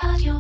רדיו.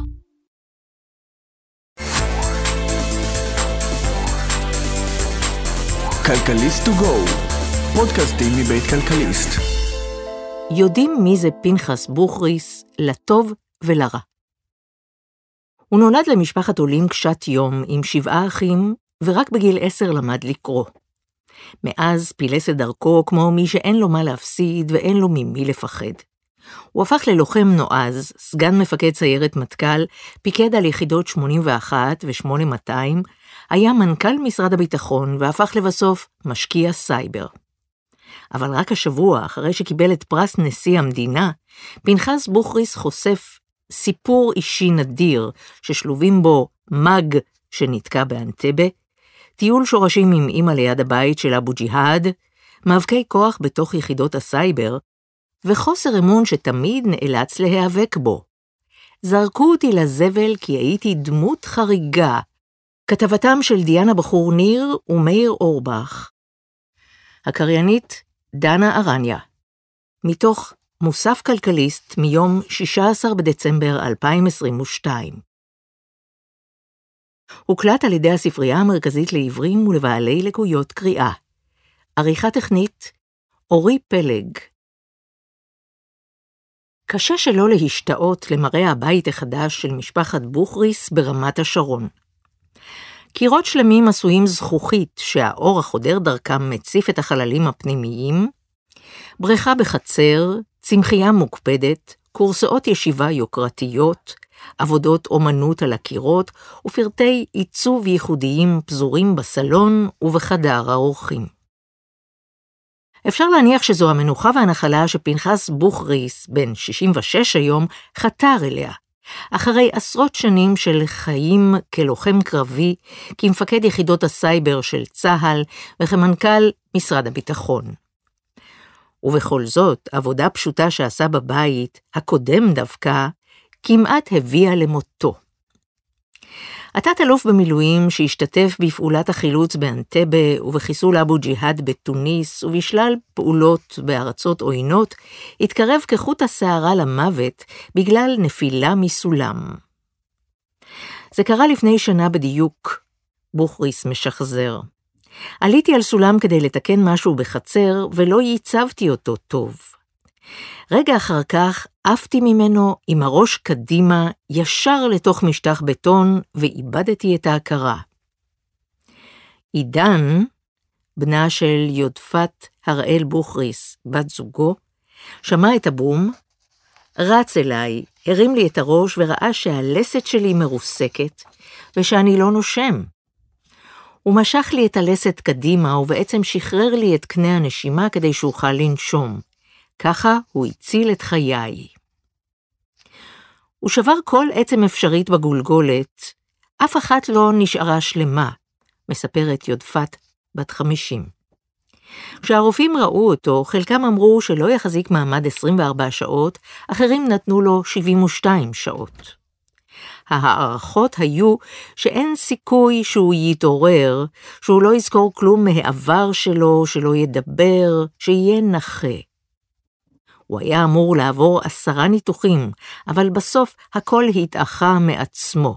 כלכליסט טו גו, פודקאסטים מבית כלכליסט. יודעים מי זה פנחס בוכריס לטוב ולרע. הוא נולד למשפחת עולים קשת יום עם 7 אחים, ורק בגיל 10 למד לקרוא. מאז פילס את דרכו כמו מי שאין לו מה להפסיד ואין לו ממי לפחד. הוא הפך ללוחם נועז, סגן מפקד סיירת מטכ"ל, פיקד על יחידות 81 ו-8200, היה מנכ"ל משרד הביטחון והפך לבסוף משקיע סייבר. אבל רק השבוע, אחרי שקיבל את פרס נשיא המדינה, פנחס בוכריס חושף סיפור אישי נדיר ששלובים בו מג שנתקע באנטבה, טיול שורשים עם אמא ליד הבית של אבו ג'יהאד, מאבקי כוח בתוך יחידות הסייבר, וחוסר אמון שתמיד נאלץ להיאבק בו. זרקו אותי לזבל כי הייתי דמות חריגה. כתבתם של דיאנה בחור ניר ומאיר אורבך. הקריינית דנה ארניה. מתוך מוסף כלכליסט מיום 16 בדצמבר 2022. הוקלט על ידי הספרייה המרכזית לעיוורים ולבעלי לקויות קריאה. עריכה טכנית אורי פלג. קשה שלא להשתאות למראה הבית החדש של משפחת בוכריס ברמת השרון. קירות שלמים עשויים זכוכית שהאור החודר דרכם מציף את החללים הפנימיים, בריכה בחצר, צמחייה מוקפדת, קורסאות ישיבה יוקרתיות, עבודות אומנות על הקירות ופרטי עיצוב ייחודיים פזורים בסלון ובחדר האורחים. אפשר להניח שזו המנוחה והנחלה שפנחס בוכריס, בן 66 היום, חתר אליה, אחרי עשרות שנים של חיים כלוחם קרבי, כמפקד יחידות הסייבר של צה"ל וכמנכ"ל משרד הביטחון. ובכל זאת, עבודה פשוטה שעשה בבית, הקודם דווקא, כמעט הביאה למותו. התת אלוף במילואים שהשתתף בפעולת החילוץ באנטבה ובחיסול אבו ג'יהאד בתוניס ובשלל פעולות בארצות עוינות, התקרב כחוט השערה למוות בגלל נפילה מסולם. זה קרה לפני שנה בדיוק, בוכריס משחזר. עליתי על סולם כדי לתקן משהו בחצר ולא ייצבתי אותו טוב. רגע אחר כך עפתי ממנו עם הראש קדימה ישר לתוך משטח בטון ואיבדתי את ההכרה. עידן, בנה של יודפת הראל בוכריס, בת זוגו, שמע את הבום, רץ אליי, הרים לי את הראש וראה שהלסת שלי מרוסקת ושאני לא נושם. הוא משך לי את הלסת קדימה ובעצם שחרר לי את קנה הנשימה כדי שאוכל לנשום. ככה הוא הציל את חיי. הוא שבר כל עצם אפשרית בגולגולת, אף אחת לא נשארה שלמה, מספרת יודפת בת 50. כשהרופאים ראו אותו, חלקם אמרו שלא יחזיק מעמד 24 שעות, אחרים נתנו לו 72 שעות. ההערכות היו שאין סיכוי שהוא יתעורר, שהוא לא יזכור כלום מהעבר שלו, שלא ידבר, שיהיה נכה. הוא היה אמור לעבור 10 ניתוחים, אבל בסוף הכל התאחה מעצמו.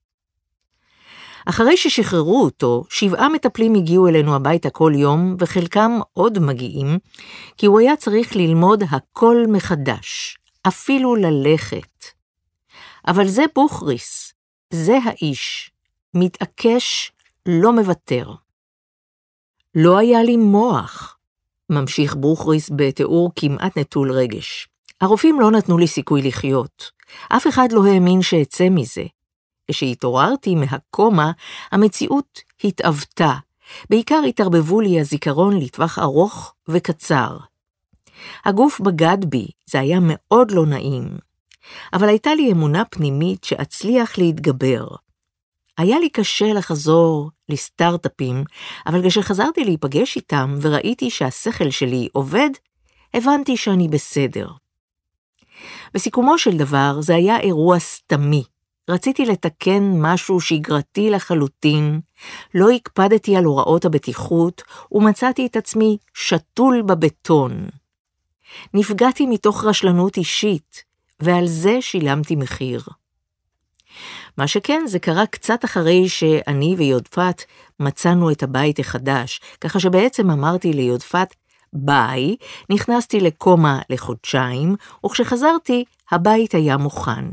אחרי ששחררו אותו, 7 מטפלים הגיעו אלינו הביתה כל יום, וחלקם עוד מגיעים, כי הוא היה צריך ללמוד הכל מחדש, אפילו ללכת. אבל זה בוכריס, זה האיש, מתעקש, לא מוותר. לא היה לי מוח, ממשיך בוכריס בתיאור כמעט נטול רגש. הרופאים לא נתנו לי סיכוי לחיות. אף אחד לא האמין שאצא מזה. כשהתעוררתי מהקומה, המציאות התאבתה. בעיקר התערבבו לי הזיכרון לטווח ארוך וקצר. הגוף בגד בי, זה היה מאוד לא נעים. אבל הייתה לי אמונה פנימית שאצליח להתגבר. היה לי קשה לחזור לסטארט-אפים, אבל כשחזרתי להיפגש איתם וראיתי שהשכל שלי עובד, הבנתי שאני בסדר. בסיכומו של דבר זה היה אירוע סתמי. רציתי לתקן משהו שגרתי לחלוטין, לא הקפדתי על הוראות הבטיחות ומצאתי את עצמי שתול בבטון. נפגעתי מתוך רשלנות אישית, ועל זה שילמתי מחיר. מה שכן, זה קרה קצת אחרי שאני ויודפת מצאנו את הבית החדש, ככה שבעצם אמרתי ליודפת, ביי, נכנסתי לקומה לחודשיים, וכשחזרתי, הבית היה מוכן.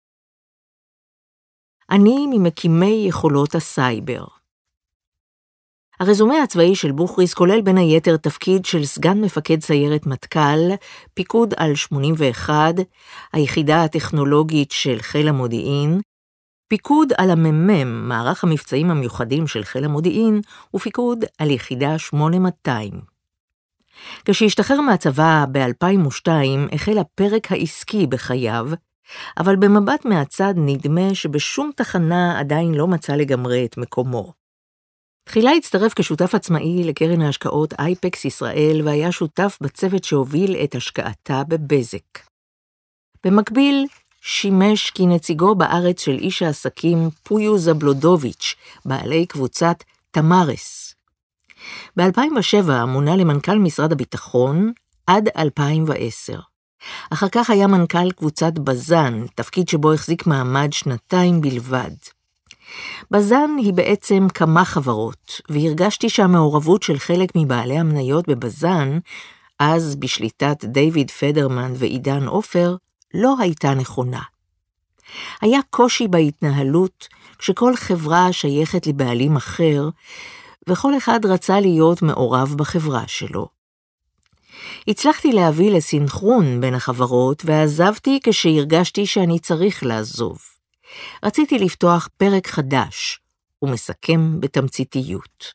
אני ממקימי יכולות הסייבר. הרזומה הצבאי של בוכריס כולל בין היתר תפקיד של סגן מפקד סיירת מטכ"ל, פיקוד על 81, היחידה הטכנולוגית של חיל המודיעין, פיקוד על הממ"מ, מערך המבצעים המיוחדים של חיל המודיעין, ופיקוד על יחידה 8200. כשהשתחרר מהצבא ב-2002 החל הפרק העסקי בחייו, אבל במבט מהצד נדמה שבשום תחנה עדיין לא מצא לגמרי את מקומו. תחילה הצטרף כשותף עצמאי לקרן ההשקעות אייפקס ישראל, והיה שותף בצוות שהוביל את השקעתה בבזק. במקביל, שימש כנציגו בארץ של איש העסקים פויו זבלודוביץ', בעלי קבוצת תמרס. ב-2007 מונה למנכ"ל משרד הביטחון עד 2010. אחר כך היה מנכ"ל קבוצת בזן, תפקיד שבו החזיק מעמד 2 בלבד. בזן היא בעצם כמה חברות, והרגשתי שהמעורבות של חלק מבעלי המניות בבזן, אז בשליטת דיוויד פדרמן ועידן עופר, לא הייתה נכונה. היה קושי בהתנהלות כשכל חברה שייכת לבעלים אחר, וכל אחד רצה להיות מעורב בחברה שלו. הצלחתי להביא לסינכרון בין החברות, ועזבתי כשהרגשתי שאני צריך לעזוב. רציתי לפתוח פרק חדש, ומסכם בתמציתיות.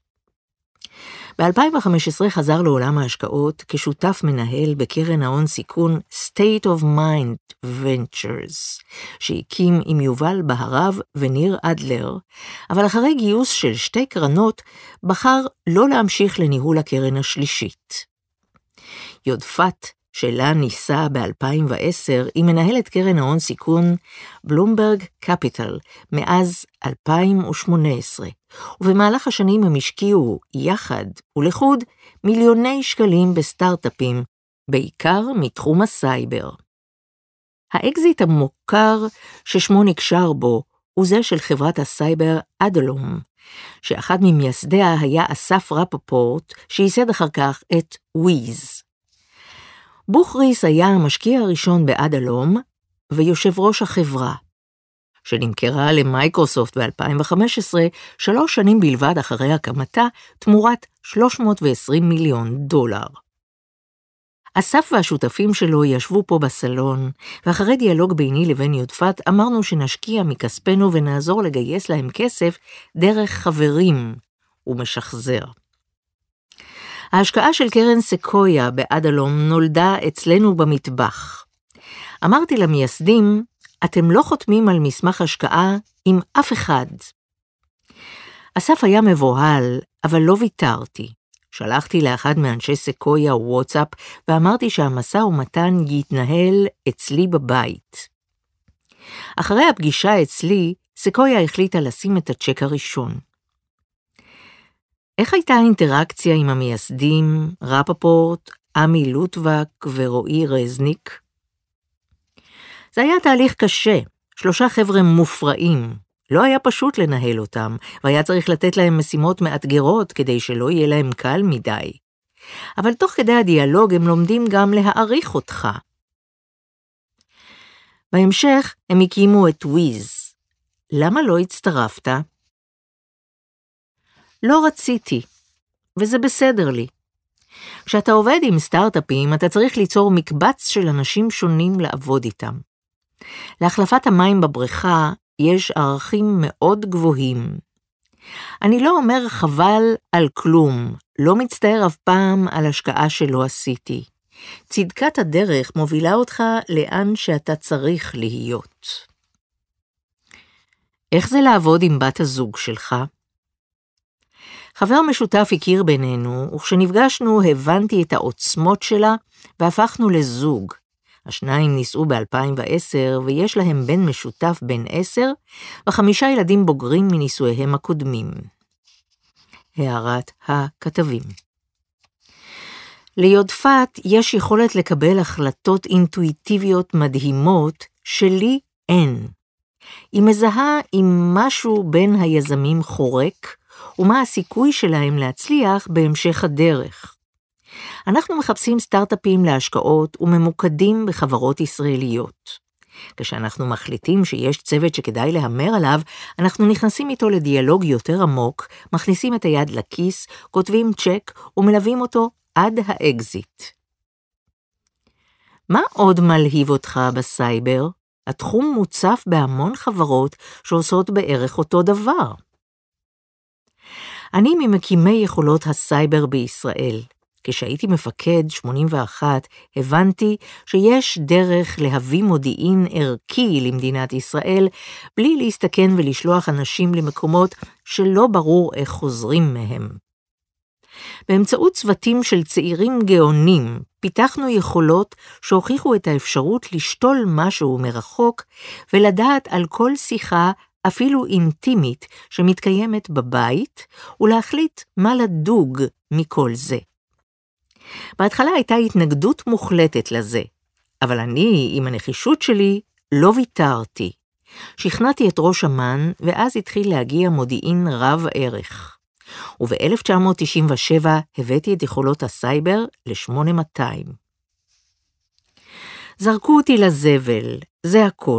ב-2015 חזר לעולם ההשקעות כשותף מנהל בקרן ההון סיכון State of Mind Ventures, שהקים עם יובל בהרב וניר אדלר, אבל אחרי גיוס של 2 קרנות, בחר לא להמשיך לניהול הקרן השלישית. יודפת, שלה ניסה ב-2010, היא מנהלת קרן ההון סיכון בלומברג קפיטל מאז 2018, ובמהלך השנים הם השקיעו יחד ולחוד מיליוני שקלים בסטארט-אפים, בעיקר מתחום הסייבר. האקזיט המוכר ששמו נקשר בו הוא זה של חברת הסייבר אדלום, שאחד ממייסדיה היה אסף רפפורט, שייסד אחר כך את וויז. בוכריס היה המשקיע הראשון באדלום ויושב ראש החברה, שנמכרה למייקרוסופט ב-2015, 3 שנים בלבד אחרי הקמתה, תמורת $320 מיליון. אסף והשותפים שלו ישבו פה בסלון, ואחרי דיאלוג ביני לבין יודפת, אמרנו שנשקיע מכספנו ונעזור לגייס להם כסף דרך חברים ומשחזר. ההשקעה של קרן סקויה באדלום נולדה אצלנו במטבח. אמרתי למייסדים, אתם לא חותמים על מסמך השקעה עם אף אחד. אסף היה מבוהל, אבל לא ויתרתי. שלחתי לאחד מאנשי סקויה וואטסאפ, ואמרתי שהמשא ומתן יתנהל אצלי בבית. אחרי הפגישה אצלי, סקויה החליטה לשים את הצ'ק הראשון. איך הייתה האינטראקציה עם המייסדים, רפפורט, עמי לוטבק ורועי רזניק? זה היה תהליך קשה, 3 חבר'ה מופרעים. לא היה פשוט לנהל אותם, והיה צריך לתת להם משימות מאתגרות כדי שלא יהיה להם קל מדי. אבל תוך כדי הדיאלוג הם לומדים גם להעריך אותך. בהמשך הם הקימו את וויז. למה לא הצטרפת? לא רציתי, וזה בסדר לי. כשאתה עובד עם סטארט-אפים, אתה צריך ליצור מקבץ של אנשים שונים לעבוד איתם. להחלפת המים בבריכה יש ערכים מאוד גבוהים. אני לא אומר חבל על כלום, לא מצטער אף פעם על השקעה שלא עשיתי. צדקת הדרך מובילה אותך לאן שאתה צריך להיות. איך זה לעבוד עם בת הזוג שלך? חבר משותף הכיר בינינו, וכשנפגשנו הבנתי את העוצמות שלה, והפכנו לזוג. השניים נישאו ב-2010, ויש להם בן משותף בן 10, ו5 ילדים בוגרים מנישואיהם הקודמים. הערת הכתבים. ליודפת יש יכולת לקבל החלטות אינטואיטיביות מדהימות, שלי אין. היא מזהה אם משהו בין היזמים חורק, ומה הסיכוי שלהם להצליח בהמשך הדרך. אנחנו מחפשים סטארט-אפים להשקעות וממוקדים בחברות ישראליות. כשאנחנו מחליטים שיש צוות שכדאי להמר עליו, אנחנו נכנסים איתו לדיאלוג יותר עמוק, מכניסים את היד לכיס, כותבים צ'ק ומלווים אותו עד האקזיט. מה עוד מלהיב אותך בסייבר? התחום מוצף בהמון חברות שעושות בערך אותו דבר. אני ממקימי יכולות הסייבר בישראל. כשהייתי מפקד 81, הבנתי שיש דרך להביא מודיעין ערכי למדינת ישראל, בלי להסתכן ולשלוח אנשים למקומות שלא ברור איך חוזרים מהם. באמצעות צוותים של צעירים גאונים, פיתחנו יכולות שהוכיחו את האפשרות לשתול משהו מרחוק, ולדעת על כל שיחה, אפילו אינטימית, שמתקיימת בבית, ולהחליט מה לדוג מכל זה. בהתחלה הייתה התנגדות מוחלטת לזה, אבל אני, עם הנחישות שלי, לא ויתרתי. שכנעתי את ראש אמ"ן, ואז התחיל להגיע מודיעין רב ערך. וב-1997 הבאתי את יכולות הסייבר ל-8200. זרקו אותי לזבל, זה הכל.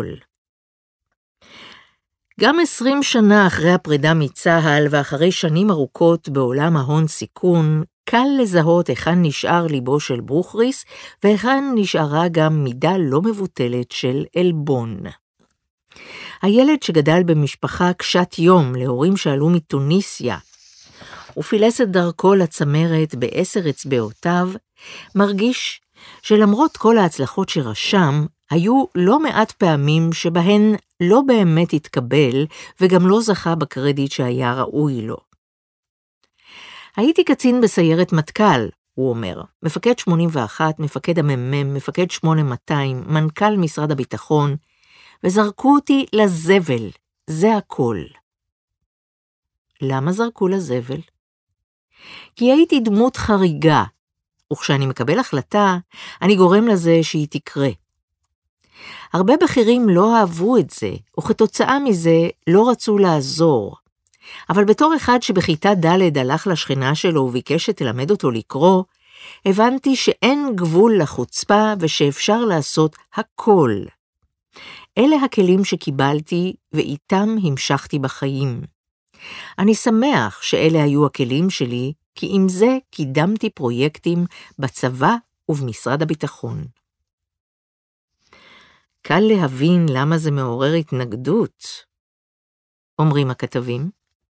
גם 20 שנה אחרי הפרידה מצה"ל ואחרי שנים ארוכות בעולם ההון סיכון, קל לזהות היכן נשאר ליבו של ברוכריס, והיכן נשארה גם מידה לא מבוטלת של אלבון. הילד שגדל במשפחה קשת יום להורים שעלו מתוניסיה, ופילס את דרכו לצמרת ב10 אצבעותיו, מרגיש שלמרות כל ההצלחות שרשם, היו לא מעט פעמים שבהן לא באמת התקבל, וגם לא זכה בקרדיט שהיה ראוי לו. הייתי קצין בסיירת מטכ"ל, הוא אומר, מפקד 81, מפקד המ"מ, מפקד 8200, מנכ"ל משרד הביטחון, וזרקו אותי לזבל, זה הכל. למה זרקו לזבל? כי הייתי דמות חריגה, וכשאני מקבל החלטה, אני גורם לזה שהיא תקרה. הרבה בכירים לא אהבו את זה, וכתוצאה מזה לא רצו לעזור. אבל בתור אחד שבכיתה ד' הלך לשכנה שלו וביקש שתלמד אותו לקרוא, הבנתי שאין גבול לחוצפה ושאפשר לעשות הכל. אלה הכלים שקיבלתי ואיתם המשכתי בחיים. אני שמח שאלה היו הכלים שלי, כי עם זה קידמתי פרויקטים בצבא ובמשרד הביטחון. קל להבין למה זה מעורר התנגדות, אומרים הכתבים.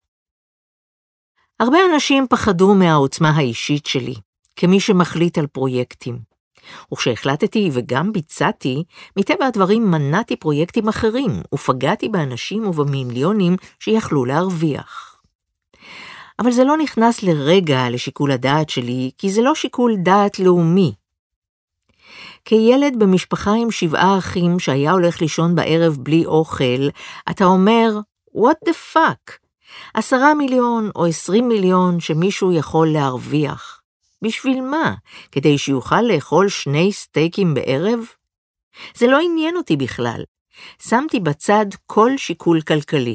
הרבה אנשים פחדו מהעוצמה האישית שלי, כמי שמחליט על פרויקטים. וכשהחלטתי וגם ביצעתי, מטבע הדברים מנעתי פרויקטים אחרים, ופגעתי באנשים ובמיליונים שיכלו להרוויח. אבל זה לא נכנס לרגע לשיקול הדעת שלי, כי זה לא שיקול דעת לאומי. כילד במשפחה עם 7 אחים שהיה הולך לישון בערב בלי אוכל, אתה אומר, what the fuck? 10 מיליון או 20 מיליון שמישהו יכול להרוויח. בשביל מה? כדי שיוכל לאכול 2 סטייקים בערב? זה לא עניין אותי בכלל. שמתי בצד כל שיקול כלכלי.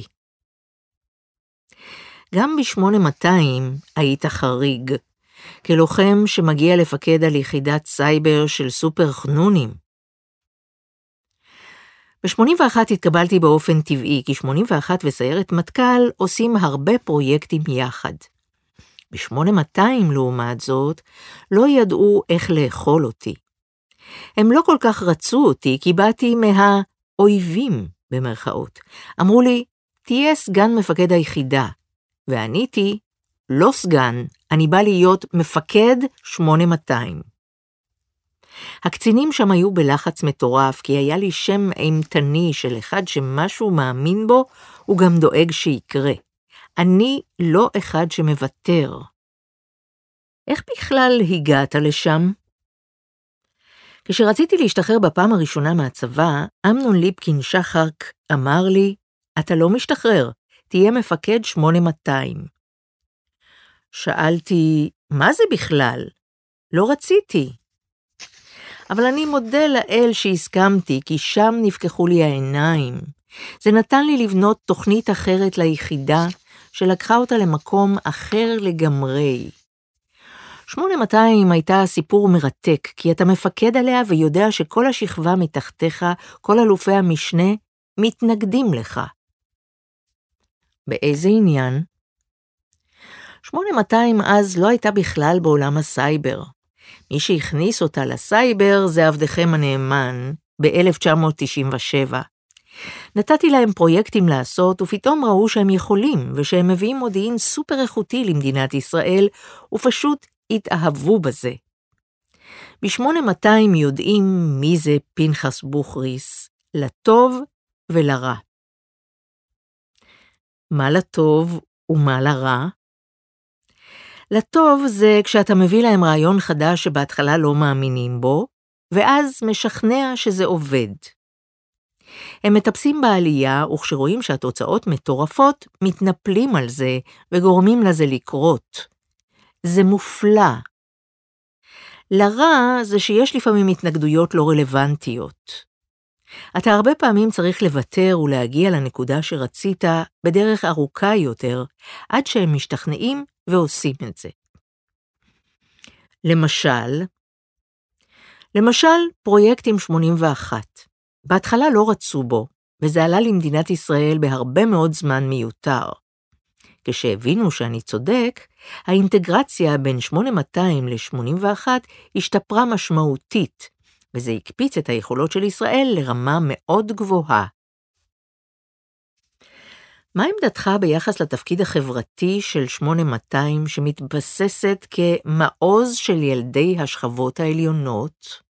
גם ב-8200 היית חריג, כלוחם שמגיע לפקד על יחידת סייבר של סופר חנונים. ב-81 התקבלתי באופן טבעי, כי 81 וסיירת מטכ"ל עושים הרבה פרויקטים יחד. ב-8200 לעומת זאת, לא ידעו איך לאכול אותי. הם לא כל כך רצו אותי, כי באתי מהאויבים, במרכאות. אמרו לי, תהיה סגן מפקד היחידה. ועניתי, לא סגן, אני בא להיות מפקד 8200. הקצינים שם היו בלחץ מטורף, כי היה לי שם אימתני של אחד שמשהו מאמין בו, הוא גם דואג שיקרה. אני לא אחד שמוותר. איך בכלל הגעת לשם? כשרציתי להשתחרר בפעם הראשונה מהצבא, אמנון ליפקין שחרק אמר לי, אתה לא משתחרר, תהיה מפקד 8200. שאלתי, מה זה בכלל? לא רציתי. אבל אני מודה לאל שהסכמתי, כי שם נפקחו לי העיניים. זה נתן לי לבנות תוכנית אחרת ליחידה, שלקחה אותה למקום אחר לגמרי. 8200 הייתה סיפור מרתק, כי אתה מפקד עליה ויודע שכל השכבה מתחתיך, כל אלופי המשנה, מתנגדים לך. באיזה עניין? 8200 אז לא הייתה בכלל בעולם הסייבר. מי שהכניס אותה לסייבר זה עבדכם הנאמן ב-1997. נתתי להם פרויקטים לעשות, ופתאום ראו שהם יכולים, ושהם מביאים מודיעין סופר איכותי למדינת ישראל, ופשוט התאהבו בזה. ב-8200 יודעים מי זה פנחס בוכריס, לטוב ולרע. מה לטוב ומה לרע? לטוב זה כשאתה מביא להם רעיון חדש שבהתחלה לא מאמינים בו, ואז משכנע שזה עובד. הם מטפסים בעלייה, וכשרואים שהתוצאות מטורפות, מתנפלים על זה וגורמים לזה לקרות. זה מופלא. לרע זה שיש לפעמים התנגדויות לא רלוונטיות. אתה הרבה פעמים צריך לוותר ולהגיע לנקודה שרצית בדרך ארוכה יותר, עד שהם משתכנעים ועושים את זה. למשל, פרויקט עם 81. בהתחלה לא רצו בו, וזה עלה למדינת ישראל בהרבה מאוד זמן מיותר. כשהבינו שאני צודק, האינטגרציה בין 8200 ל-81 השתפרה משמעותית, וזה הקפיץ את היכולות של ישראל לרמה מאוד גבוהה. מה עמדתך ביחס לתפקיד החברתי של 8200 שמתבססת כמעוז של ילדי השכבות העליונות?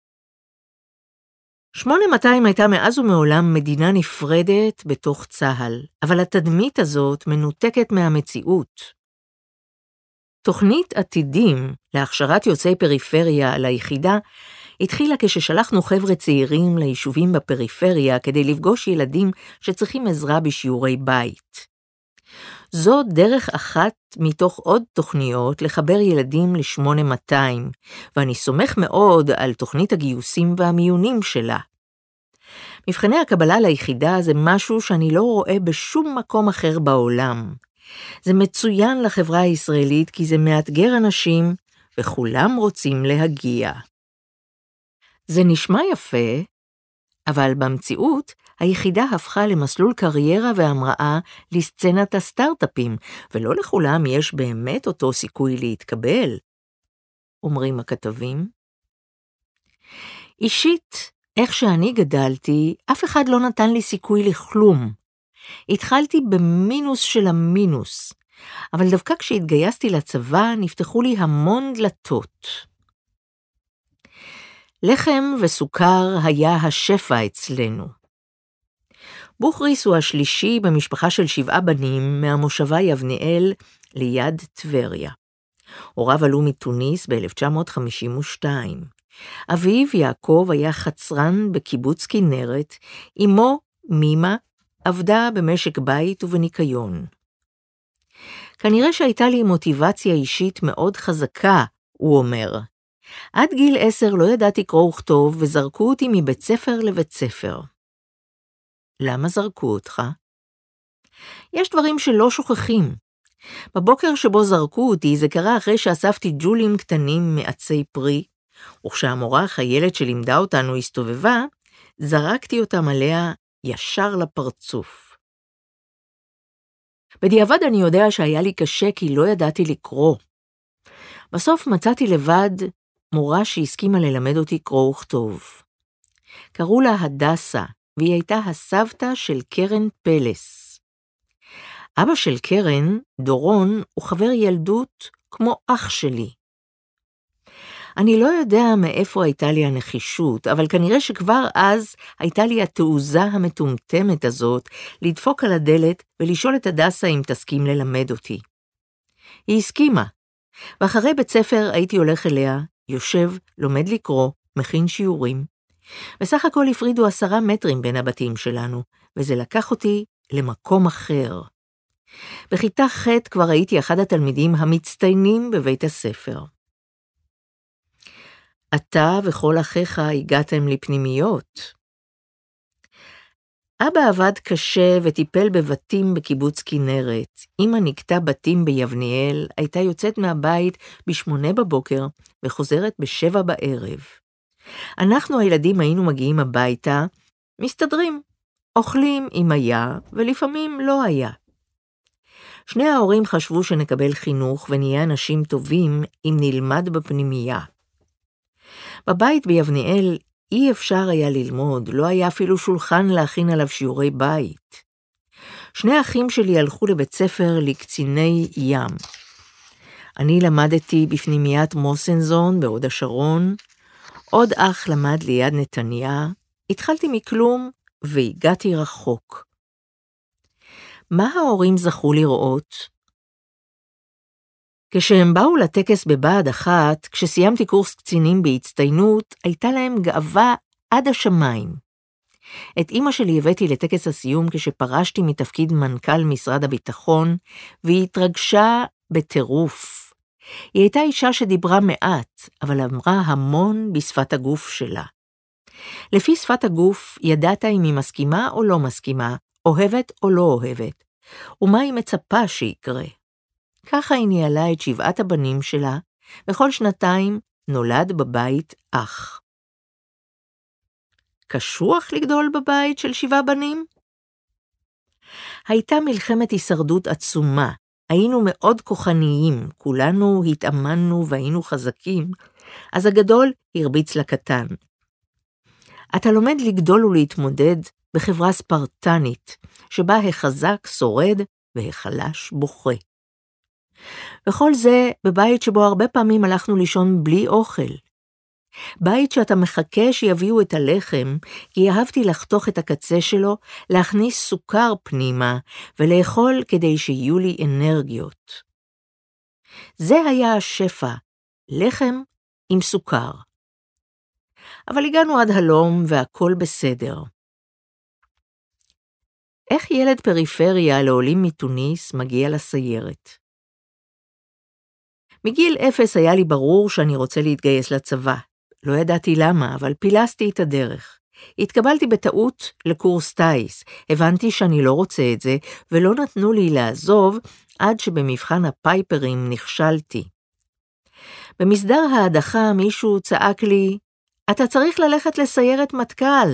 8200 הייתה מאז ומעולם מדינה נפרדת בתוך צה"ל, אבל התדמית הזאת מנותקת מהמציאות. תוכנית עתידים להכשרת יוצאי פריפריה על היחידה התחילה כששלחנו חבר'ה צעירים ליישובים בפריפריה כדי לפגוש ילדים שצריכים עזרה בשיעורי בית. זו דרך אחת מתוך עוד תוכניות לחבר ילדים ל-8200, ואני סומך מאוד על תוכנית הגיוסים והמיונים שלה. מבחני הקבלה ליחידה זה משהו שאני לא רואה בשום מקום אחר בעולם. זה מצוין לחברה הישראלית כי זה מאתגר אנשים וכולם רוצים להגיע. זה נשמע יפה, אבל במציאות היחידה הפכה למסלול קריירה והמראה לסצנת הסטארט-אפים, ולא לכולם יש באמת אותו סיכוי להתקבל, אומרים הכתבים. אישית, איך שאני גדלתי, אף אחד לא נתן לי סיכוי לכלום. התחלתי במינוס של המינוס, אבל דווקא כשהתגייסתי לצבא נפתחו לי המון דלתות. לחם וסוכר היה השפע אצלנו. בוכריס הוא השלישי במשפחה של 7 בנים מהמושבה יבניאל ליד טבריה. הוריו עלו מתוניס ב-1952. אביו יעקב היה חצרן בקיבוץ כנרת, אמו מימה עבדה במשק בית ובניקיון. כנראה שהייתה לי מוטיבציה אישית מאוד חזקה, הוא אומר. עד גיל 10 לא ידעתי קרוא וכתוב וזרקו אותי מבית ספר לבית ספר. למה זרקו אותך? יש דברים שלא שוכחים. בבוקר שבו זרקו אותי זה קרה אחרי שאספתי ג'ולים קטנים מעצי פרי, וכשהמורה החיילת שלימדה אותנו הסתובבה, זרקתי אותם עליה ישר לפרצוף. בדיעבד אני יודע שהיה לי קשה כי לא ידעתי לקרוא. בסוף מצאתי לבד מורה שהסכימה ללמד אותי קרוא וכתוב. קראו לה הדסה, והיא הייתה הסבתא של קרן פלס. אבא של קרן, דורון, הוא חבר ילדות כמו אח שלי. אני לא יודע מאיפה הייתה לי הנחישות, אבל כנראה שכבר אז הייתה לי התעוזה המטומטמת הזאת לדפוק על הדלת ולשאול את הדסה אם תסכים ללמד אותי. היא הסכימה, ואחרי בית ספר הייתי הולך אליה, יושב, לומד לקרוא, מכין שיעורים. בסך הכל הפרידו 10 מטרים בין הבתים שלנו, וזה לקח אותי למקום אחר. בכיתה ח' כבר הייתי אחד התלמידים המצטיינים בבית הספר. אתה וכל אחיך הגעתם לפנימיות. אבא עבד קשה וטיפל בבתים בקיבוץ כנרת. אמא נקטה בתים ביבניאל, הייתה יוצאת מהבית ב8 בבוקר וחוזרת ב7 בערב. אנחנו הילדים היינו מגיעים הביתה, מסתדרים, אוכלים אם היה ולפעמים לא היה. שני ההורים חשבו שנקבל חינוך ונהיה אנשים טובים אם נלמד בפנימייה. בבית ביבניאל אי אפשר היה ללמוד, לא היה אפילו שולחן להכין עליו שיעורי בית. שני האחים שלי הלכו לבית ספר לקציני ים. אני למדתי בפנימיית מוסנזון בהוד השרון, עוד אח למד ליד נתניה, התחלתי מכלום והגעתי רחוק. מה ההורים זכו לראות? כשהם באו לטקס בבה"ד 1, כשסיימתי קורס קצינים בהצטיינות, הייתה להם גאווה עד השמיים. את אמא שלי הבאתי לטקס הסיום כשפרשתי מתפקיד מנכ"ל משרד הביטחון, והיא התרגשה בטירוף. היא הייתה אישה שדיברה מעט, אבל אמרה המון בשפת הגוף שלה. לפי שפת הגוף ידעת אם היא מסכימה או לא מסכימה, אוהבת או לא אוהבת, ומה היא מצפה שיקרה. ככה היא ניהלה את 7 הבנים שלה, וכל 2 נולד בבית אח. קשוח לגדול בבית של 7 בנים? הייתה מלחמת הישרדות עצומה, היינו מאוד כוחניים, כולנו התאמנו והיינו חזקים, אז הגדול הרביץ לקטן. אתה לומד לגדול ולהתמודד בחברה ספרטנית, שבה החזק שורד והחלש בוכה. וכל זה בבית שבו הרבה פעמים הלכנו לישון בלי אוכל. בית שאתה מחכה שיביאו את הלחם, כי אהבתי לחתוך את הקצה שלו, להכניס סוכר פנימה, ולאכול כדי שיהיו לי אנרגיות. זה היה השפע, לחם עם סוכר. אבל הגענו עד הלום והכל בסדר. איך ילד פריפריה לעולים מתוניס מגיע לסיירת? מגיל 0 היה לי ברור שאני רוצה להתגייס לצבא. לא ידעתי למה, אבל פילסתי את הדרך. התקבלתי בטעות לקורס טייס, הבנתי שאני לא רוצה את זה, ולא נתנו לי לעזוב עד שבמבחן הפייפרים נכשלתי. במסדר ההדחה מישהו צעק לי, אתה צריך ללכת לסיירת מטכ"ל.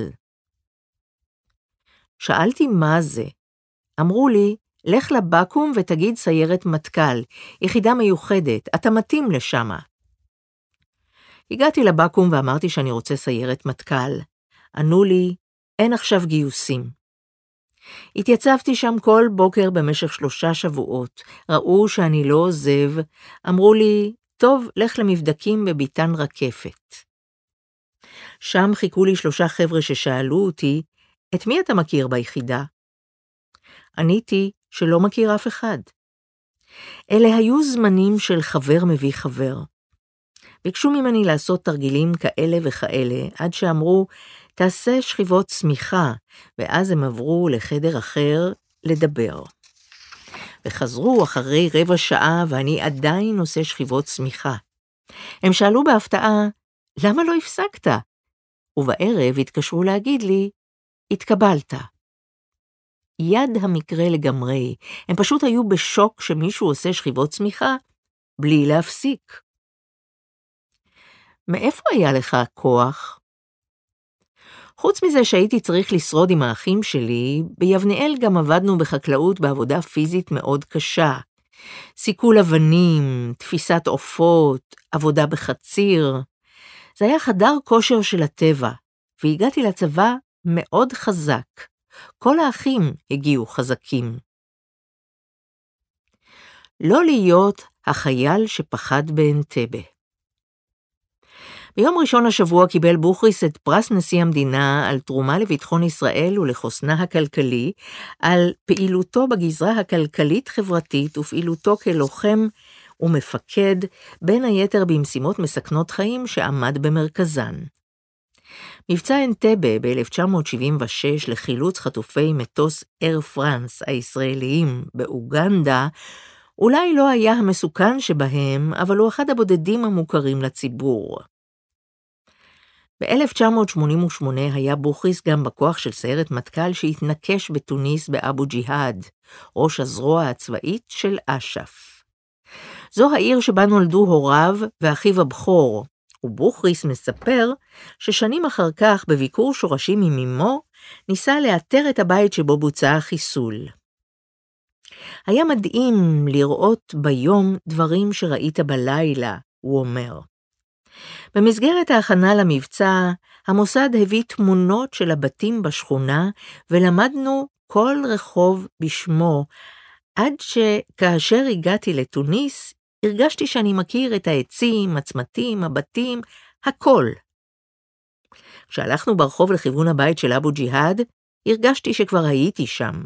שאלתי מה זה. אמרו לי, לך לבקו"ם ותגיד סיירת מטכ"ל, יחידה מיוחדת, אתה מתאים לשמה. הגעתי לבקו"ם ואמרתי שאני רוצה סיירת מטכ"ל. ענו לי, אין עכשיו גיוסים. התייצבתי שם כל בוקר במשך 3 שבועות, ראו שאני לא עוזב, אמרו לי, טוב, לך למבדקים בביתן רקפת. שם חיכו לי 3 חבר'ה ששאלו אותי, את מי אתה מכיר ביחידה? עניתי שלא מכיר אף אחד. אלה היו זמנים של חבר מביא חבר. ביקשו ממני לעשות תרגילים כאלה וכאלה, עד שאמרו, תעשה שכיבות צמיחה, ואז הם עברו לחדר אחר לדבר. וחזרו אחרי 15 שעה, ואני עדיין עושה שכיבות צמיחה. הם שאלו בהפתעה, למה לא הפסקת? ובערב התקשרו להגיד לי, התקבלת. יד המקרה לגמרי, הם פשוט היו בשוק שמישהו עושה שכיבות צמיחה, בלי להפסיק. מאיפה היה לך כוח? חוץ מזה שהייתי צריך לשרוד עם האחים שלי, ביבניאל גם עבדנו בחקלאות בעבודה פיזית מאוד קשה. סיכול אבנים, תפיסת עופות, עבודה בחציר. זה היה חדר כושר של הטבע, והגעתי לצבא מאוד חזק. כל האחים הגיעו חזקים. לא להיות החייל שפחד באנטבה. ביום ראשון השבוע קיבל בוכריס את פרס נשיא המדינה על תרומה לביטחון ישראל ולחוסנה הכלכלי, על פעילותו בגזרה הכלכלית-חברתית ופעילותו כלוחם ומפקד, בין היתר במשימות מסכנות חיים שעמד במרכזן. מבצע אנטבה ב-1976 לחילוץ חטופי מטוס אייר פרנס הישראליים באוגנדה, אולי לא היה המסוכן שבהם, אבל הוא אחד הבודדים המוכרים לציבור. ב-1988 היה בוכריס גם בכוח של סיירת מטכ"ל שהתנקש בתוניס באבו ג'יהאד, ראש הזרוע הצבאית של אש"ף. זו העיר שבה נולדו הוריו ואחיו הבכור, ובוכריס מספר ששנים אחר כך בביקור שורשים עם אמו, ניסה לאתר את הבית שבו בוצע החיסול. היה מדהים לראות ביום דברים שראית בלילה, הוא אומר. במסגרת ההכנה למבצע, המוסד הביא תמונות של הבתים בשכונה, ולמדנו כל רחוב בשמו, עד שכאשר הגעתי לתוניס, הרגשתי שאני מכיר את העצים, הצמתים, הבתים, הכל. כשהלכנו ברחוב לכיוון הבית של אבו ג'יהאד, הרגשתי שכבר הייתי שם.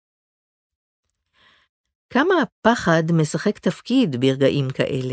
כמה הפחד משחק תפקיד ברגעים כאלה.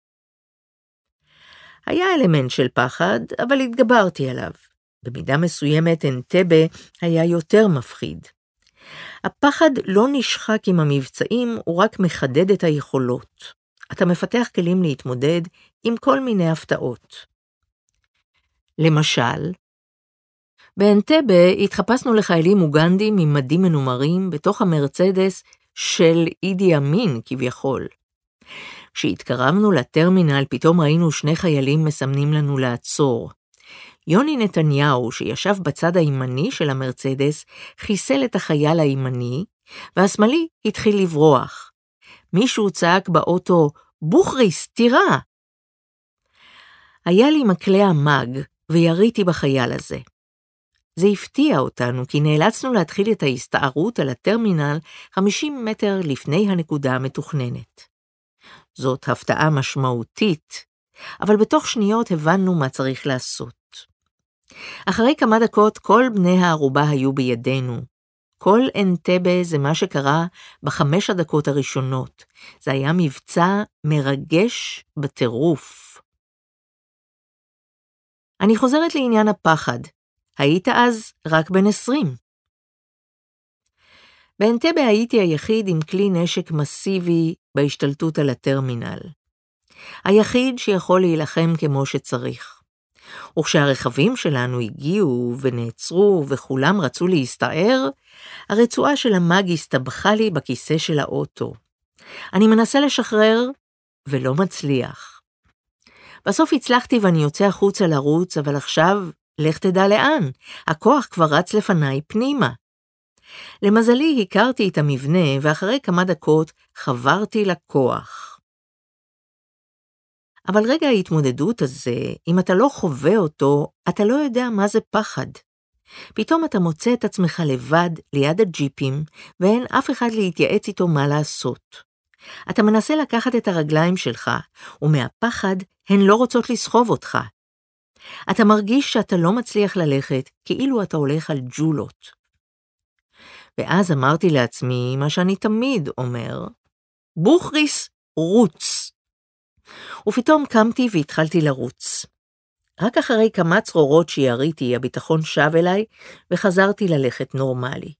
היה אלמנט של פחד, אבל התגברתי עליו. במידה מסוימת אנטבה היה יותר מפחיד. הפחד לא נשחק עם המבצעים, הוא רק מחדד את היכולות. אתה מפתח כלים להתמודד עם כל מיני הפתעות. למשל, באנטבה התחפשנו לחיילים אוגנדים עם מדים מנומרים בתוך המרצדס של אידי אמין כביכול. כשהתקרבנו לטרמינל, פתאום ראינו שני חיילים מסמנים לנו לעצור. יוני נתניהו, שישב בצד הימני של המרצדס, חיסל את החייל הימני, והשמאלי התחיל לברוח. מישהו צעק באוטו, בוכריס, תירה! היה לי מקלה המג, ויריתי בחייל הזה. זה הפתיע אותנו, כי נאלצנו להתחיל את ההסתערות על הטרמינל 50 מטר לפני הנקודה המתוכננת. זאת הפתעה משמעותית, אבל בתוך שניות הבנו מה צריך לעשות. אחרי כמה דקות כל בני הערובה היו בידינו. כל אנטבה זה מה שקרה ב5 הדקות הראשונות. זה היה מבצע מרגש בטירוף. אני חוזרת לעניין הפחד. היית אז רק בן 20. באנטבה הייתי היחיד עם כלי נשק מסיבי בהשתלטות על הטרמינל. היחיד שיכול להילחם כמו שצריך. וכשהרכבים שלנו הגיעו ונעצרו וכולם רצו להסתער, הרצועה של המג הסתבכה לי בכיסא של האוטו. אני מנסה לשחרר ולא מצליח. בסוף הצלחתי ואני יוצא החוצה לרוץ, אבל עכשיו לך תדע לאן, הכוח כבר רץ לפניי פנימה. למזלי הכרתי את המבנה, ואחרי כמה דקות חברתי לכוח. אבל רגע ההתמודדות הזה, אם אתה לא חווה אותו, אתה לא יודע מה זה פחד. פתאום אתה מוצא את עצמך לבד ליד הג'יפים, ואין אף אחד להתייעץ איתו מה לעשות. אתה מנסה לקחת את הרגליים שלך, ומהפחד הן לא רוצות לסחוב אותך. אתה מרגיש שאתה לא מצליח ללכת, כאילו אתה הולך על ג'ולות. ואז אמרתי לעצמי מה שאני תמיד אומר, בוכריס, רוץ. ופתאום קמתי והתחלתי לרוץ. רק אחרי כמה צרורות שיריתי, הביטחון שב אליי, וחזרתי ללכת נורמלי.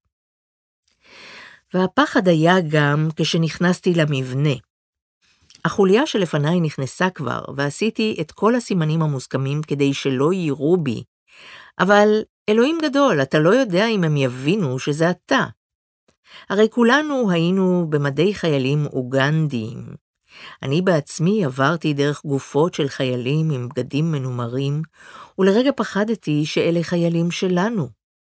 והפחד היה גם כשנכנסתי למבנה. החוליה שלפניי נכנסה כבר, ועשיתי את כל הסימנים המוסכמים כדי שלא יירו בי. אבל אלוהים גדול, אתה לא יודע אם הם יבינו שזה אתה. הרי כולנו היינו במדי חיילים אוגנדיים. אני בעצמי עברתי דרך גופות של חיילים עם בגדים מנומרים, ולרגע פחדתי שאלה חיילים שלנו.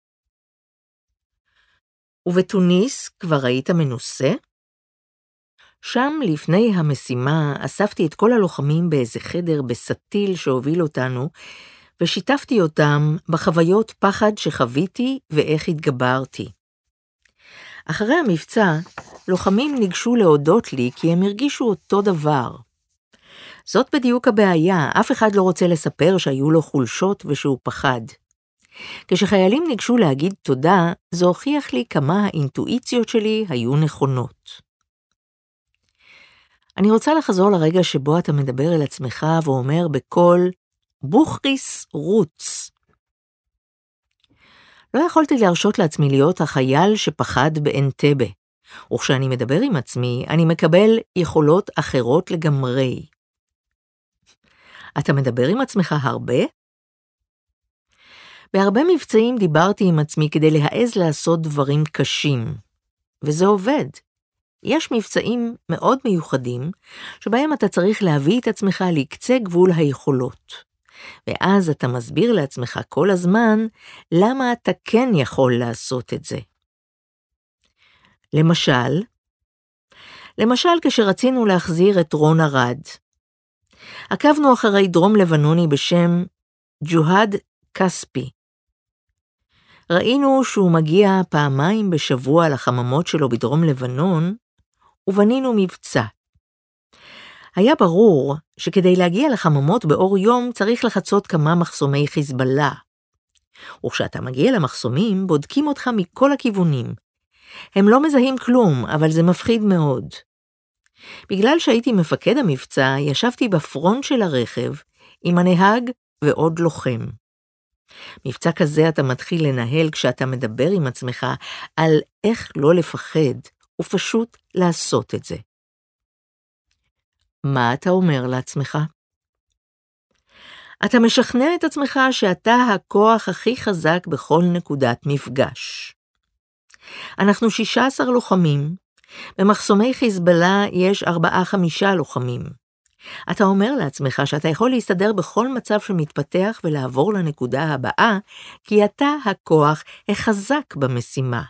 ובתוניס כבר היית מנוסה? שם לפני המשימה אספתי את כל הלוחמים באיזה חדר בסטיל שהוביל אותנו, ושיתפתי אותם בחוויות פחד שחוויתי ואיך התגברתי. אחרי המבצע, לוחמים ניגשו להודות לי כי הם הרגישו אותו דבר. זאת בדיוק הבעיה, אף אחד לא רוצה לספר שהיו לו חולשות ושהוא פחד. כשחיילים ניגשו להגיד תודה, זה הוכיח לי כמה האינטואיציות שלי היו נכונות. אני רוצה לחזור לרגע שבו אתה מדבר אל עצמך ואומר בקול, בוכריס רוץ. לא יכולתי להרשות לעצמי להיות החייל שפחד באנטבה, וכשאני מדבר עם עצמי, אני מקבל יכולות אחרות לגמרי. אתה מדבר עם עצמך הרבה? בהרבה מבצעים דיברתי עם עצמי כדי להעז לעשות דברים קשים, וזה עובד. יש מבצעים מאוד מיוחדים, שבהם אתה צריך להביא את עצמך לקצה גבול היכולות. ואז אתה מסביר לעצמך כל הזמן, למה אתה כן יכול לעשות את זה. למשל כשרצינו להחזיר את רון ארד. עקבנו אחרי דרום לבנוני בשם ג'והד כספי. ראינו שהוא מגיע פעמיים בשבוע לחממות שלו בדרום לבנון, ובנינו מבצע. היה ברור שכדי להגיע לחממות באור יום צריך לחצות כמה מחסומי חיזבאללה. וכשאתה מגיע למחסומים, בודקים אותך מכל הכיוונים. הם לא מזהים כלום, אבל זה מפחיד מאוד. בגלל שהייתי מפקד המבצע, ישבתי בפרונט של הרכב עם הנהג ועוד לוחם. מבצע כזה אתה מתחיל לנהל כשאתה מדבר עם עצמך על איך לא לפחד ופשוט לעשות את זה. מה אתה אומר לעצמך? אתה משכנע את עצמך שאתה הכוח הכי חזק בכל נקודת מפגש. אנחנו 16 לוחמים, במחסומי חיזבאללה יש 4-5 לוחמים. אתה אומר לעצמך שאתה יכול להסתדר בכל מצב שמתפתח ולעבור לנקודה הבאה, כי אתה הכוח החזק במשימה.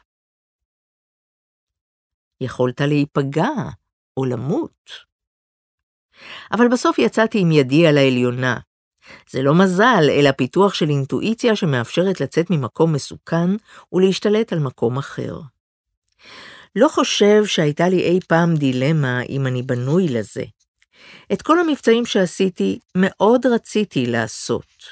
יכולת להיפגע או למות. אבל בסוף יצאתי עם ידי על העליונה. זה לא מזל, אלא פיתוח של אינטואיציה שמאפשרת לצאת ממקום מסוכן ולהשתלט על מקום אחר. לא חושב שהייתה לי אי פעם דילמה אם אני בנוי לזה. את כל המבצעים שעשיתי מאוד רציתי לעשות.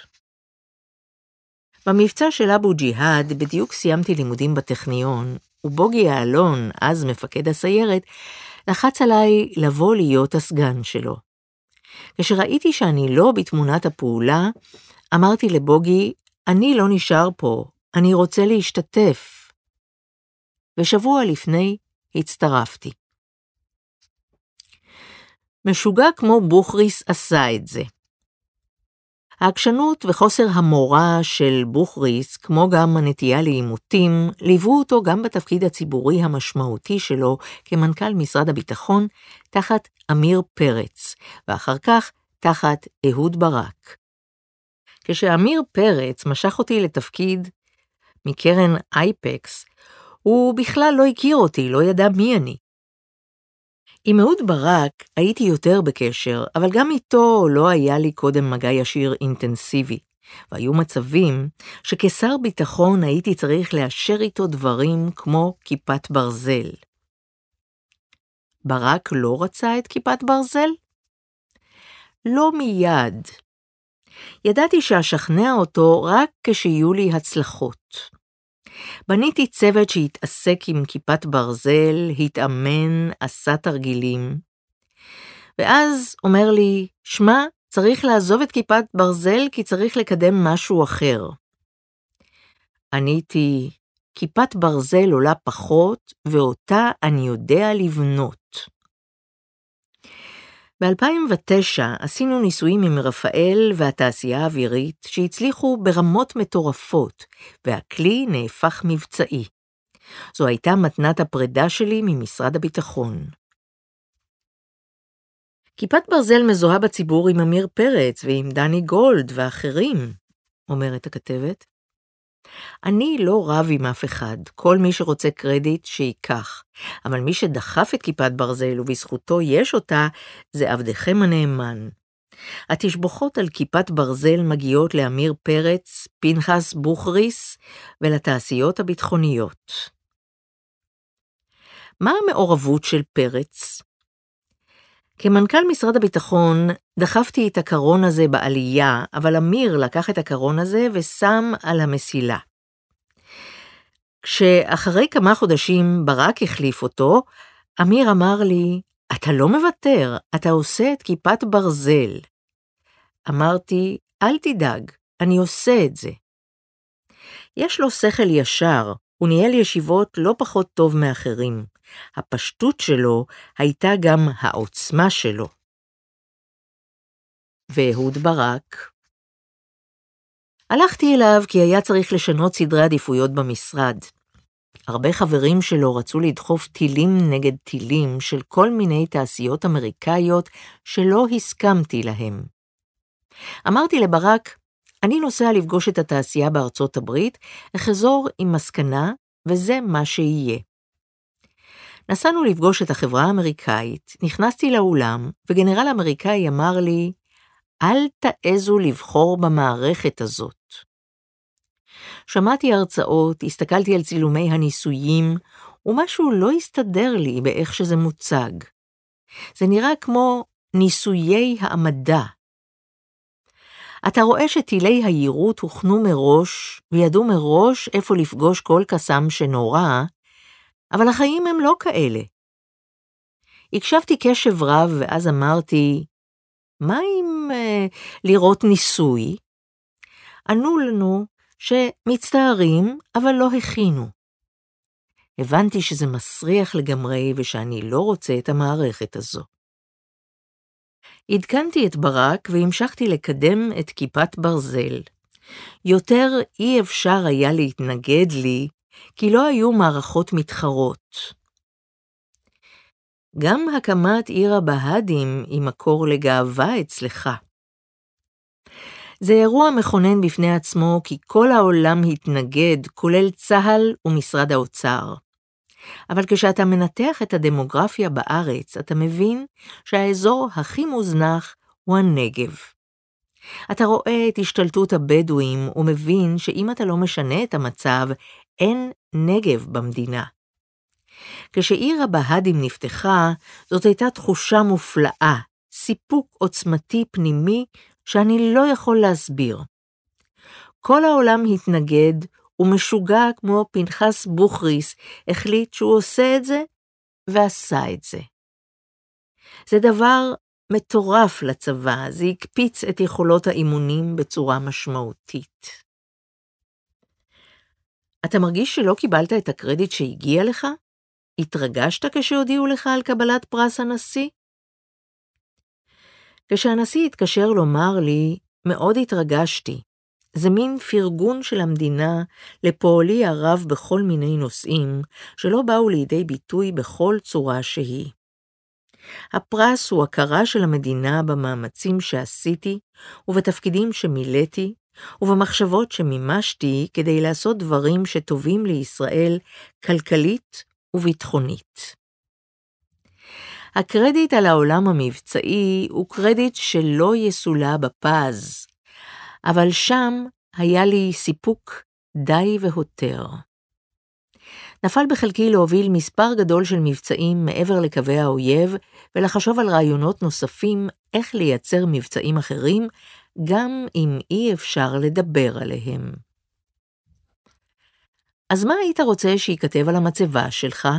במבצע של אבו ג'יהאד בדיוק סיימתי לימודים בטכניון, ובוגי יעלון, אז מפקד הסיירת, לחץ עליי לבוא להיות הסגן שלו. כשראיתי שאני לא בתמונת הפעולה, אמרתי לבוגי, אני לא נשאר פה, אני רוצה להשתתף. ושבוע לפני הצטרפתי. משוגע כמו בוכריס עשה את זה. העקשנות וחוסר המורא של בוכריס, כמו גם הנטייה לעימותים, ליוו אותו גם בתפקיד הציבורי המשמעותי שלו כמנכ"ל משרד הביטחון, תחת אמיר פרץ, ואחר כך תחת אהוד ברק. כשאמיר פרץ משך אותי לתפקיד מקרן אייפקס, הוא בכלל לא הכיר אותי, לא ידע מי אני. עם אהוד ברק הייתי יותר בקשר, אבל גם איתו לא היה לי קודם מגע ישיר אינטנסיבי, והיו מצבים שכשר ביטחון הייתי צריך לאשר איתו דברים כמו כיפת ברזל. ברק לא רצה את כיפת ברזל? לא מיד. ידעתי שאשכנע אותו רק כשיהיו לי הצלחות. בניתי צוות שהתעסק עם כיפת ברזל, התאמן, עשה תרגילים. ואז אומר לי, שמע, צריך לעזוב את כיפת ברזל כי צריך לקדם משהו אחר. עניתי, כיפת ברזל עולה פחות ואותה אני יודע לבנות. ב-2009 עשינו ניסויים עם רפאל והתעשייה האווירית שהצליחו ברמות מטורפות, והכלי נהפך מבצעי. זו הייתה מתנת הפרידה שלי ממשרד הביטחון. כיפת ברזל מזוהה בציבור עם אמיר פרץ ועם דני גולד ואחרים, אומרת הכתבת. אני לא רב עם אף אחד, כל מי שרוצה קרדיט שיקח, אבל מי שדחף את כיפת ברזל ובזכותו יש אותה, זה עבדכם הנאמן. התשבוכות על כיפת ברזל מגיעות לאמיר פרץ, פנחס בוכריס ולתעשיות הביטחוניות. מה המעורבות של פרץ? כמנכ"ל משרד הביטחון דחפתי את הקרון הזה בעלייה, אבל אמיר לקח את הקרון הזה ושם על המסילה. כשאחרי כמה חודשים ברק החליף אותו, אמיר אמר לי, אתה לא מוותר, אתה עושה את כיפת ברזל. אמרתי, אל תדאג, אני עושה את זה. יש לו שכל ישר, הוא ניהל ישיבות לא פחות טוב מאחרים. הפשטות שלו הייתה גם העוצמה שלו. ואהוד ברק? הלכתי אליו כי היה צריך לשנות סדרי עדיפויות במשרד. הרבה חברים שלו רצו לדחוף טילים נגד טילים של כל מיני תעשיות אמריקאיות שלא הסכמתי להם. אמרתי לברק, אני נוסע לפגוש את התעשייה בארצות הברית, אחזור עם מסקנה, וזה מה שיהיה. נסענו לפגוש את החברה האמריקאית, נכנסתי לאולם, וגנרל אמריקאי אמר לי, אל תעזו לבחור במערכת הזאת. שמעתי הרצאות, הסתכלתי על צילומי הניסויים, ומשהו לא הסתדר לי באיך שזה מוצג. זה נראה כמו ניסויי העמדה. אתה רואה שטילי היירוט הוכנו מראש, וידעו מראש איפה לפגוש כל קסם שנורא, אבל החיים הם לא כאלה. הקשבתי קשב רב, ואז אמרתי, מה אם לראות ניסוי? ענו לנו שמצטערים, אבל לא הכינו. הבנתי שזה מסריח לגמרי, ושאני לא רוצה את המערכת הזו. עדכנתי את ברק, והמשכתי לקדם את כיפת ברזל. יותר אי אפשר היה להתנגד לי, כי לא היו מערכות מתחרות. גם הקמת עיר הבה"דים היא מקור לגאווה אצלך. זה אירוע מכונן בפני עצמו, כי כל העולם התנגד, כולל צה"ל ומשרד האוצר. אבל כשאתה מנתח את הדמוגרפיה בארץ, אתה מבין שהאזור הכי מוזנח הוא הנגב. אתה רואה את השתלטות הבדואים ומבין שאם אתה לא משנה את המצב, אין נגב במדינה. כשעיר הבה"דים נפתחה, זאת הייתה תחושה מופלאה, סיפוק עוצמתי פנימי שאני לא יכול להסביר. כל העולם התנגד, ומשוגע כמו פנחס בוכריס החליט שהוא עושה את זה, ועשה את זה. זה דבר מטורף לצבא, זה הקפיץ את יכולות האימונים בצורה משמעותית. אתה מרגיש שלא קיבלת את הקרדיט שהגיע לך? התרגשת כשהודיעו לך על קבלת פרס הנשיא? כשהנשיא התקשר לומר לי, מאוד התרגשתי. זה מין פרגון של המדינה לפועלי הרב בכל מיני נושאים שלא באו לידי ביטוי בכל צורה שהיא. הפרס הוא הכרה של המדינה במאמצים שעשיתי ובתפקידים שמילאתי ובמחשבות שמימשתי כדי לעשות דברים שטובים לישראל כלכלית וביטחונית. הקרדיט על העולם המבצעי הוא קרדיט שלא יסולא בפז, אבל שם היה לי סיפוק די והותר. נפל בחלקי להוביל מספר גדול של מבצעים מעבר לקווי האויב, ולחשוב על רעיונות נוספים איך לייצר מבצעים אחרים, גם אם אי אפשר לדבר עליהם. אז מה היית רוצה שיכתב על המצבה שלך?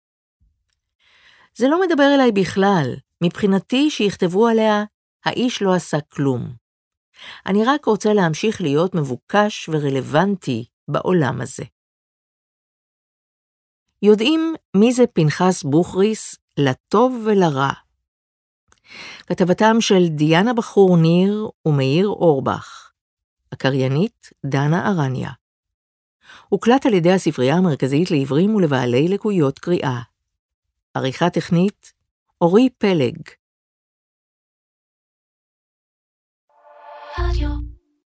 זה לא מדבר אליי בכלל, מבחינתי שיכתבו עליה, האיש לא עשה כלום. אני רק רוצה להמשיך להיות מבוקש ורלוונטי בעולם הזה. יודעים מי זה פנחס בוכריס לטוב ולרע. כתבתם של דיאנה בחור ניר ומאיר אורבך. הקריינית דנה ארניה. הוקלט על ידי הספרייה המרכזית לעברים ולבעלי לקויות קריאה. עריכה טכנית אורי פלג. רדיו